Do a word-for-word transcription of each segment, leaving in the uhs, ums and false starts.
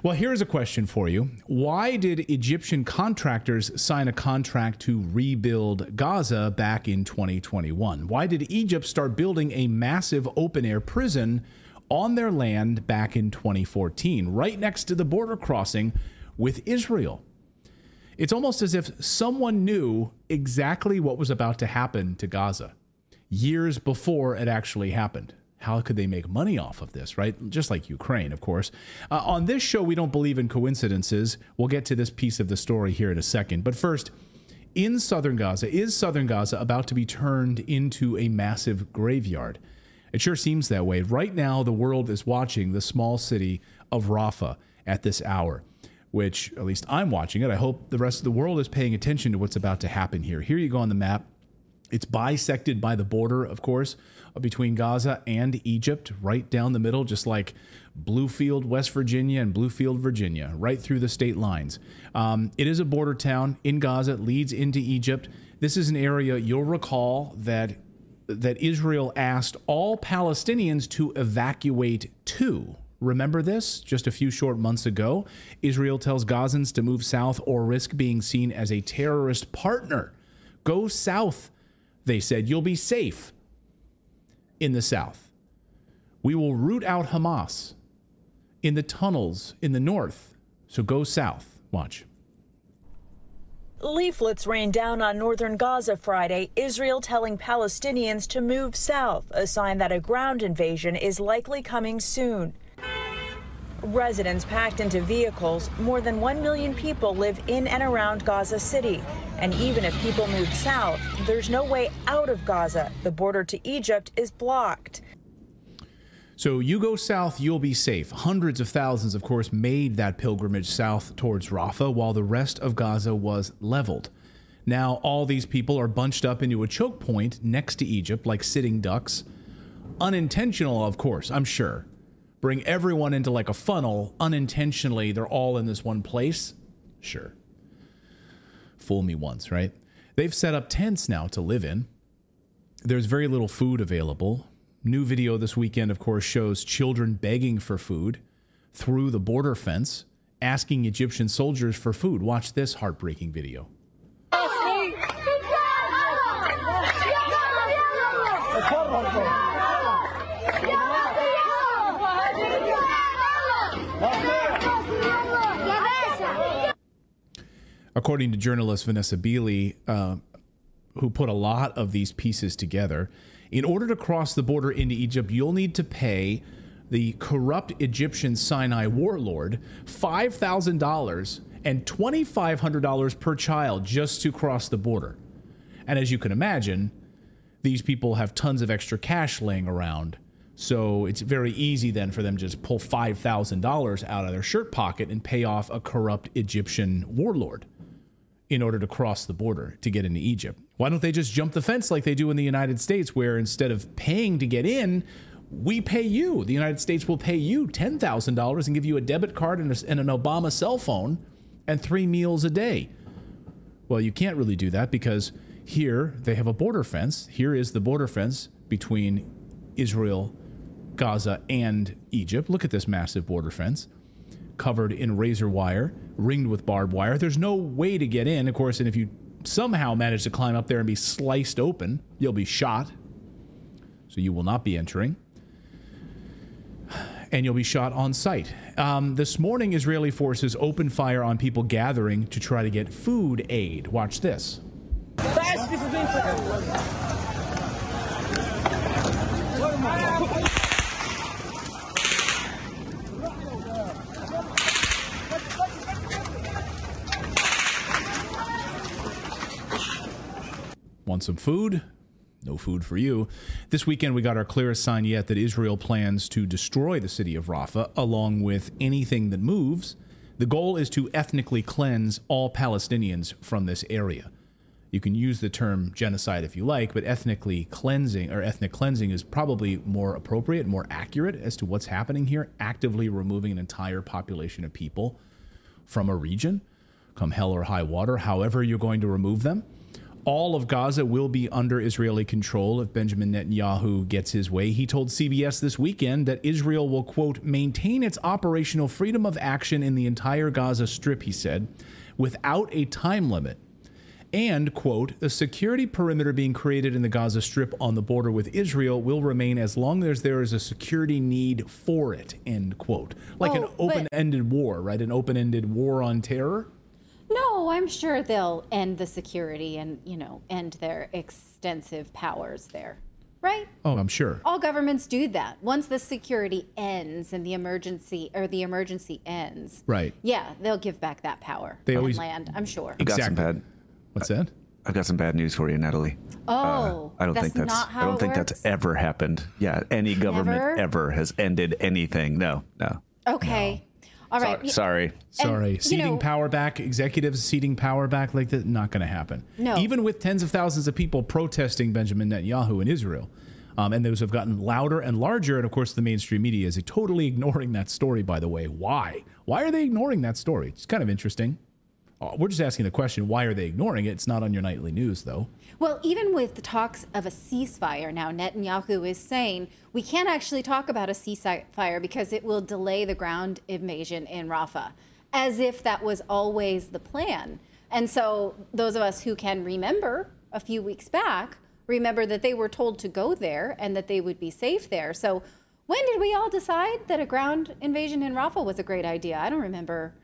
Well, here's a question for you. Why did Egyptian contractors sign a contract to rebuild Gaza back in twenty twenty-one? Why did Egypt start building a massive open-air prison on their land back in twenty fourteen, right next to the border crossing with Israel? It's almost as if someone knew exactly what was about to happen to Gaza years before it actually happened. How could they make money off of this, right? Just like Ukraine, of course. Uh, on this show, we don't believe in coincidences. We'll get to this piece of the story here in a second. But first, in southern Gaza, is southern Gaza about to be turned into a massive graveyard? It sure seems that way. Right now, the world is watching the small city of Rafah at this hour, which at least I'm watching it. I hope the rest of the world is paying attention to what's about to happen here. Here you go on the map. It's bisected by the border, of course, between Gaza and Egypt, right down the middle, just like Bluefield, West Virginia, and Bluefield, Virginia, right through the state lines. Um, it is a border town in Gaza. It leads into Egypt. This is an area you'll recall that that Israel asked all Palestinians to evacuate to. Remember this? Just a few short months ago, Israel tells Gazans to move south or risk being seen as a terrorist partner. Go south, they said. You'll be safe in the south. We will root out Hamas in the tunnels in the north. So go south. Watch. Leaflets rained down on northern Gaza Friday, Israel telling Palestinians to move south, a sign that a ground invasion is likely coming soon. Residents packed into vehicles. More than one million people live in and around Gaza City. And even if people move south, there's no way out of Gaza. The border to Egypt is blocked. So you go south, you'll be safe. Hundreds of thousands, of course, made that pilgrimage south towards Rafah, while the rest of Gaza was leveled. Now, all these people are bunched up into a choke point next to Egypt, like sitting ducks. Unintentional, of course, I'm sure. Bring everyone into like a funnel. Unintentionally, they're all in this one place. Sure. Fool me once, right? They've set up tents now to live in. There's very little food available. New video this weekend, of course, shows children begging for food through the border fence, asking Egyptian soldiers for food. Watch this heartbreaking video. According to journalist Vanessa Beeley, uh, who put a lot of these pieces together, in order to cross the border into Egypt, you'll need to pay the corrupt Egyptian Sinai warlord five thousand dollars and two thousand five hundred dollars per child just to cross the border. And as you can imagine, these people have tons of extra cash laying around. So it's very easy then for them to just pull five thousand dollars out of their shirt pocket and pay off a corrupt Egyptian warlord in order to cross the border to get into Egypt. Why don't they just jump the fence like they do in the United States, where instead of paying to get in, we pay you. The United States will pay you ten thousand dollars and give you a debit card and, a, and an Obama cell phone and three meals a day. Well, you can't really do that because here they have a border fence. Here is the border fence between Israel, Gaza, and Egypt. Look at this massive border fence, covered in razor wire, ringed with barbed wire. There's no way to get in, of course, and if you somehow manage to climb up there and be sliced open, you'll be shot. So you will not be entering. And you'll be shot on sight. Um, this morning, Israeli forces opened fire on people gathering to try to get food aid. Watch this. Want some food? No food for you. This weekend, we got our clearest sign yet that Israel plans to destroy the city of Rafah, along with anything that moves. The goal is to ethnically cleanse all Palestinians from this area. You can use the term genocide if you like, but ethnically cleansing or ethnic cleansing is probably more appropriate, more accurate as to what's happening here. Actively removing an entire population of people from a region, come hell or high water, however you're going to remove them. all of Gaza will be under Israeli control if Benjamin Netanyahu gets his way. He told C B S this weekend that Israel will, quote, maintain its operational freedom of action in the entire Gaza Strip, he said, without a time limit. And, quote, the security perimeter being created in the Gaza Strip on the border with Israel will remain as long as there is a security need for it, end quote. Like oh, an open-ended war, right? An open-ended war on terror? No, I'm sure they'll end the security and, you know, end their extensive powers there, right? Oh, I'm sure. All governments do that. Once the security ends and the emergency or the emergency ends, right? Yeah, they'll give back that power they on always, land, I'm sure. You got exactly. some bad. What's that? I've got some bad news for you, Natalie. Oh, uh, I don't that's think that's. not how I don't it think works? that's ever happened. Yeah, any government Never? ever has ended anything. No, no. Okay. No. All right. So, sorry. Sorry. And, ceding know, power back, executives ceding power back like that, not going to happen. No. Even with tens of thousands of people protesting Benjamin Netanyahu in Israel. Um, and those have gotten louder and larger. And of course, the mainstream media is totally ignoring that story, by the way. Why? Why are they ignoring that story? It's kind of interesting. We're just asking the question, why are they ignoring it? It's not on your nightly news, though. Well, even with the talks of a ceasefire now, Netanyahu is saying we can't actually talk about a ceasefire because it will delay the ground invasion in Rafah, as if that was always the plan. And so those of us who can remember a few weeks back, remember that they were told to go there and that they would be safe there. So when did we all decide that a ground invasion in Rafah was a great idea? I don't remember.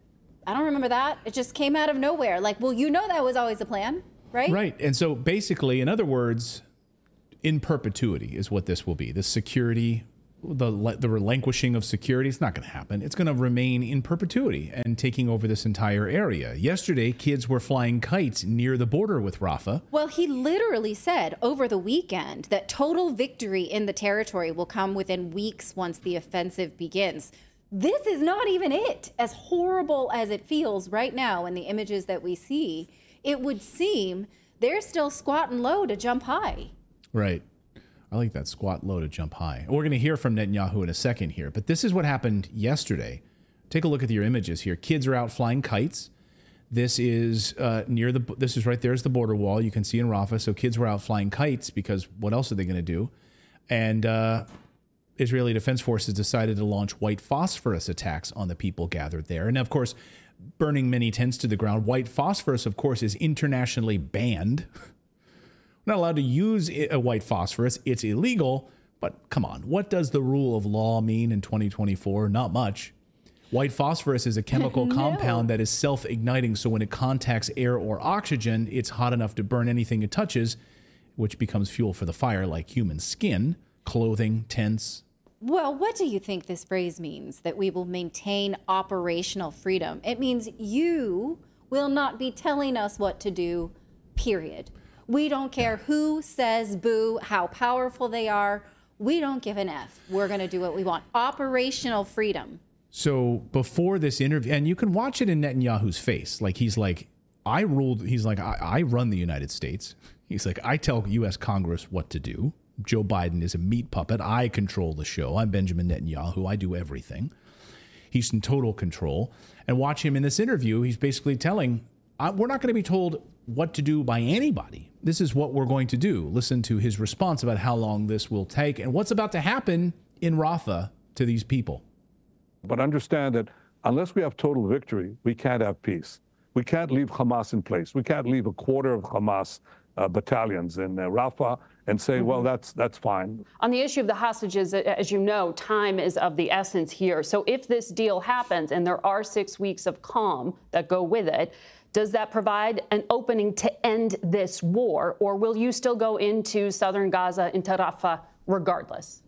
I don't remember that. It just came out of nowhere. Like, well, you know that was always the plan, right? Right. And so basically, in other words, in perpetuity is what this will be. The security, the the relinquishing of security, it's not going to happen. It's going to remain in perpetuity and taking over this entire area. Yesterday, kids were flying kites near the border with Rafah. Well, he literally said over the weekend that total victory in the territory will come within weeks once the offensive begins. This is not even it. As horrible as it feels right now in the images that we see, it would seem they're still squatting low to jump high. Right. I like that, squat low to jump high. We're going to hear from Netanyahu in a second here, but this is what happened yesterday. Take a look at your images here. Kids are out flying kites. This is uh, near the, this is right there's the border wall you can see in Rafah. So kids were out flying kites because what else are they going to do? And, uh, Israeli Defense Forces decided to launch white phosphorus attacks on the people gathered there. And of course, burning many tents to the ground. White phosphorus, of course, is internationally banned. We're not allowed to use a white phosphorus. It's illegal. But come on, what does the rule of law mean in twenty twenty-four? Not much. White phosphorus is a chemical no. compound that is self-igniting. So when it contacts air or oxygen, it's hot enough to burn anything it touches, which becomes fuel for the fire, like human skin, clothing, tents. Well, what do you think this phrase means, that we will maintain operational freedom? It means you will not be telling us what to do, period. We don't care who says boo, how powerful they are. We don't give an F. We're going to do what we want. Operational freedom. So before this interview, and you can watch it in Netanyahu's face, like he's like, I ruled, he's like, I, I run the United States. He's like, I tell U S Congress what to do. Joe Biden is a meat puppet. I control the show. I'm Benjamin Netanyahu. I do everything. He's in total control. And watch him in this interview. He's basically telling, we're not going to be told what to do by anybody. This is what we're going to do. Listen to his response about how long this will take and what's about to happen in Rafah to these people. But understand that unless we have total victory, we can't have peace. We can't leave Hamas in place. We can't leave a quarter of Hamas uh, battalions in uh, Rafah and say, mm-hmm. well, that's that's fine. On the issue of the hostages, as you know, time is of the essence here. So if this deal happens and there are six weeks of calm that go with it, does that provide an opening to end this war? Or will you still go into southern Gaza, into Rafah, regardless?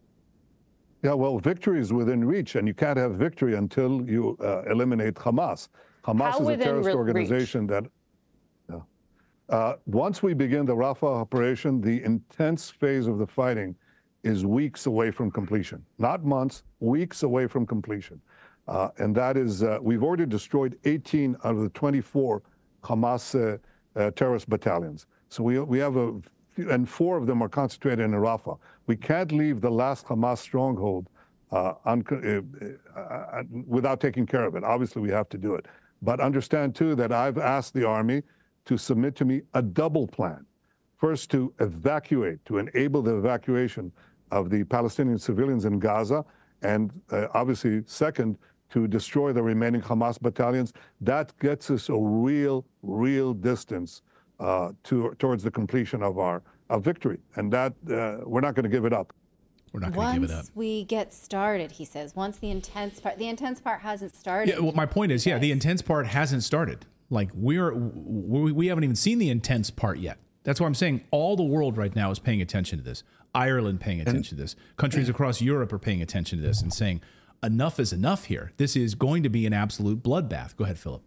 Yeah, well, victory is within reach, and you can't have victory until you uh, eliminate Hamas. Hamas How is a terrorist reach? organization that... Yeah. Uh, once we begin the Rafah operation, the intense phase of the fighting is weeks away from completion. Not months, weeks away from completion. Uh, and that is, uh, we've already destroyed eighteen out of the twenty-four Hamas uh, uh, terrorist battalions. So we, we have a, and four of them are concentrated in Rafah. We can't leave the last Hamas stronghold uh, un uh, uh, without taking care of it. Obviously, we have to do it. But understand, too, that I've asked the Army to submit to me a double plan. First, to evacuate, to enable the evacuation of the Palestinian civilians in Gaza, and uh, obviously, second, to destroy the remaining Hamas battalions. That gets us a real, real distance uh, to, towards the completion of our of victory, and that uh, we're not going to give it up. We're not going to give it up. Once we get started, he says. Once the intense part, the intense part hasn't started. Yeah, well, my point is, yeah, the intense part hasn't started. Like we're we, we haven't even seen the intense part yet. That's why I'm saying all the world right now is paying attention to this. Ireland paying attention to this. Countries across Europe are paying attention to this and saying enough is enough here. This is going to be an absolute bloodbath. Go ahead, Philip.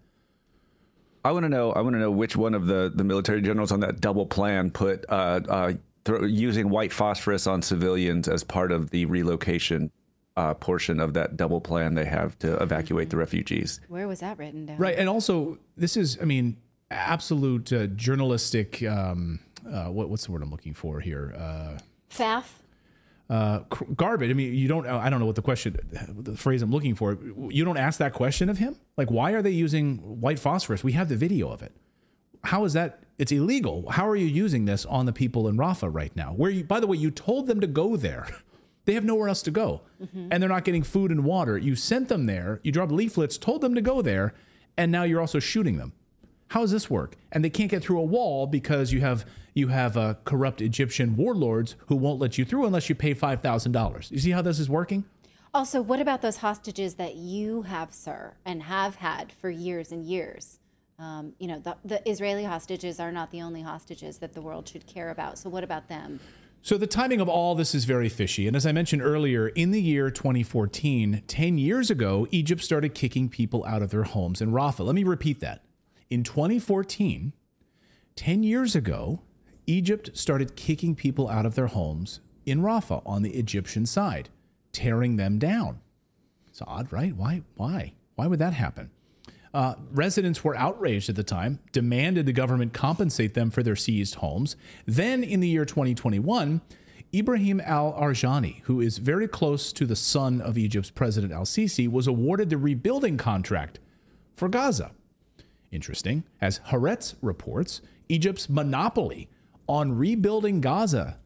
I want to know. I want to know which one of the, the military generals on that double plan put uh, uh, th- using white phosphorus on civilians as part of the relocation uh, portion of that double plan they have to evacuate the refugees. Where was that written down? Right, and also this is, I mean, absolute uh, journalistic. Um, uh, what, what's the word I'm looking for here? Uh, Faff. Uh, garbage. I mean, you don't, I don't know what the question, the phrase I'm looking for. You don't ask that question of him? Like, why are they using white phosphorus? We have the video of it. How is that? It's illegal. How are you using this on the people in Rafah right now? Where you, by the way, you told them to go there. They have nowhere else to go. Mm-hmm. And they're not getting food and water. You sent them there. You dropped leaflets, told them to go there. And now you're also shooting them. How does this work? And they can't get through a wall because you have you have uh, corrupt Egyptian warlords who won't let you through unless you pay five thousand dollars. You see how this is working? Also, what about those hostages that you have, sir, and have had for years and years? Um, you know, the, the Israeli hostages are not the only hostages that the world should care about. So what about them? So the timing of all this is very fishy. And as I mentioned earlier, in the year twenty fourteen, ten years ago, Egypt started kicking people out of their homes in Rafah. Let me repeat that. In twenty fourteen, ten years ago, Egypt started kicking people out of their homes in Rafah on the Egyptian side, tearing them down. It's odd, right? Why? Why? Why would that happen? Uh, residents were outraged at the time, demanded the government compensate them for their seized homes. Then in the year twenty twenty-one, Ibrahim al-Arjani, who is very close to the son of Egypt's President al-Sisi, was awarded the rebuilding contract for Gaza. Interesting. As Haaretz reports, Egypt's monopoly on rebuilding Gaza.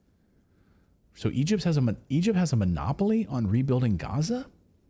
So Egypt has a Egypt has a monopoly on rebuilding Gaza?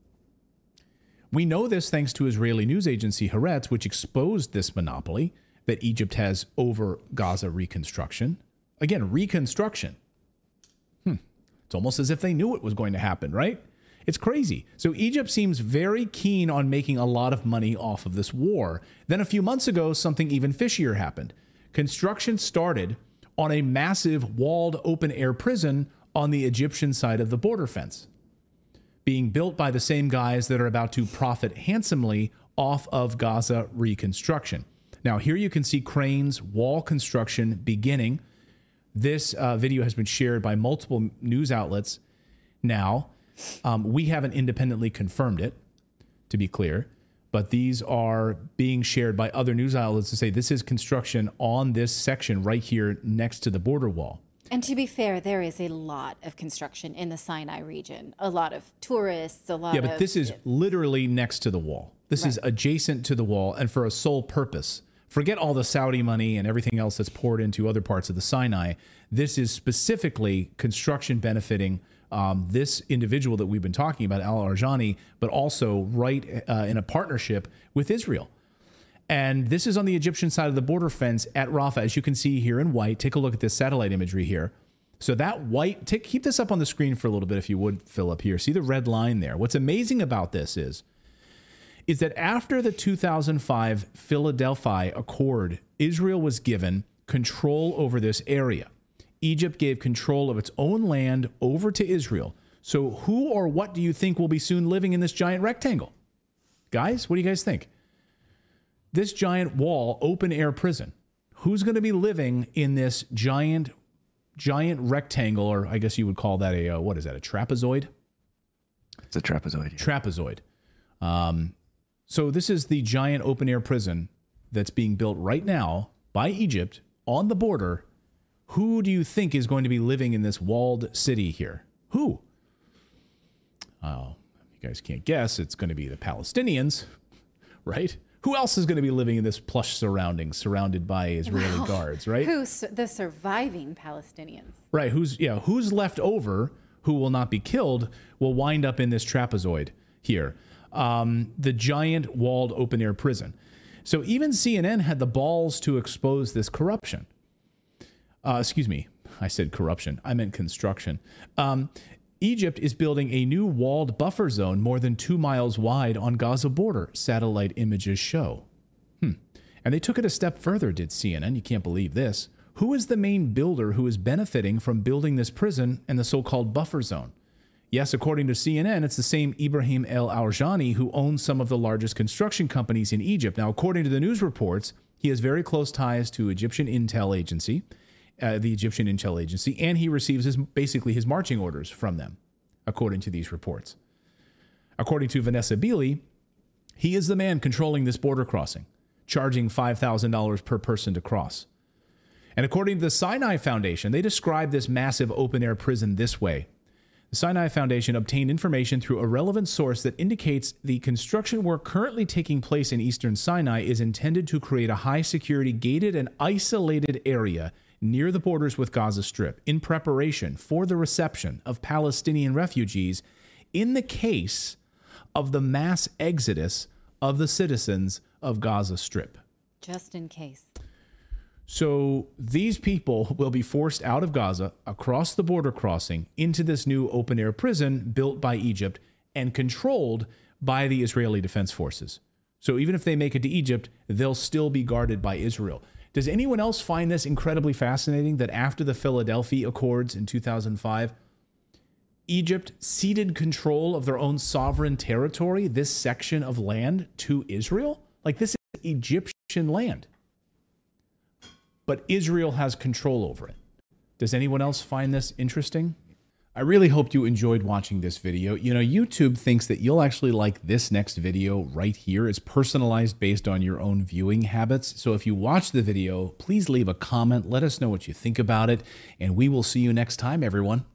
We know this thanks to Israeli news agency Haaretz, which exposed this monopoly that Egypt has over Gaza reconstruction. Again, reconstruction. Hmm. It's almost as if they knew it was going to happen, right? It's crazy. So Egypt seems very keen on making a lot of money off of this war. Then a few months ago, something even fishier happened. Construction started on a massive walled open-air prison on the Egyptian side of the border fence, being built by the same guys that are about to profit handsomely off of Gaza reconstruction. Now, here you can see cranes, wall construction beginning. This uh, video has been shared by multiple news outlets now. Um, we haven't independently confirmed it, to be clear, but these are being shared by other news outlets to say this is construction on this section right here next to the border wall. And to be fair, there is a lot of construction in the Sinai region, a lot of tourists, a lot Yeah, of... but this is literally next to the wall. This Right. is adjacent to the wall and for a sole purpose. Forget all the Saudi money and everything else that's poured into other parts of the Sinai. This is specifically construction benefiting Um, this individual that we've been talking about, al-Arjani, but also right uh, in a partnership with Israel. And this is on the Egyptian side of the border fence at Rafah, as you can see here in white. Take a look at this satellite imagery here. So that white, take, keep this up on the screen for a little bit if you would, Philip, here. See the red line there. What's amazing about this is, is that after the two thousand five Philadelphia Accord, Israel was given control over this area. Egypt gave control of its own land over to Israel. So who or what do you think will be soon living in this giant rectangle? Guys, what do you guys think? This giant wall, open air prison. Who's going to be living in this giant, giant rectangle, or I guess you would call that a, uh, what is that, a trapezoid? It's a trapezoid. Yeah. Trapezoid. Um, so this is the giant open air prison that's being built right now by Egypt on the border. Who do you think is going to be living in this walled city here? Who? Oh, you guys can't guess. It's going to be the Palestinians, right? Who else is going to be living in this plush surroundings, surrounded by Israeli Well, guards, right? Who's the surviving Palestinians? Right. Who's yeah? Who's left over? Who will not be killed will wind up in this trapezoid here, um, the giant walled open air prison. So even C N N had the balls to expose this corruption. Uh, excuse me, I said corruption. I meant construction. Um, Egypt is building a new walled buffer zone more than two miles wide on Gaza border, satellite images show. Hmm. And they took it a step further, did C N N. You can't believe this. Who is the main builder who is benefiting from building this prison and the so-called buffer zone? Yes, according to C N N, it's the same Ibrahim El Aoujani who owns some of the largest construction companies in Egypt. Now, according to the news reports, he has very close ties to Egyptian intel agency. Uh, the Egyptian intel agency, and he receives his, basically his marching orders from them, according to these reports. According to Vanessa Beeley, he is the man controlling this border crossing, charging five thousand dollars per person to cross. And according to the Sinai Foundation, they describe this massive open-air prison this way. The Sinai Foundation obtained information through a relevant source that indicates the construction work currently taking place in eastern Sinai is intended to create a high-security, gated, and isolated area near the borders with Gaza Strip in preparation for the reception of Palestinian refugees in the case of the mass exodus of the citizens of Gaza Strip. Just in case. So these people will be forced out of Gaza, across the border crossing, into this new open-air prison built by Egypt and controlled by the Israeli Defense Forces. So even if they make it to Egypt, they'll still be guarded by Israel. Does anyone else find this incredibly fascinating that after the Philadelphia Accords in two thousand five, Egypt ceded control of their own sovereign territory, this section of land, to Israel? Like, this is Egyptian land. But Israel has control over it. Does anyone else find this interesting? I really hope you enjoyed watching this video. You know, YouTube thinks that you'll actually like this next video right here. It's personalized based on your own viewing habits. So if you watch the video, please leave a comment. Let us know what you think about it. And we will see you next time, everyone.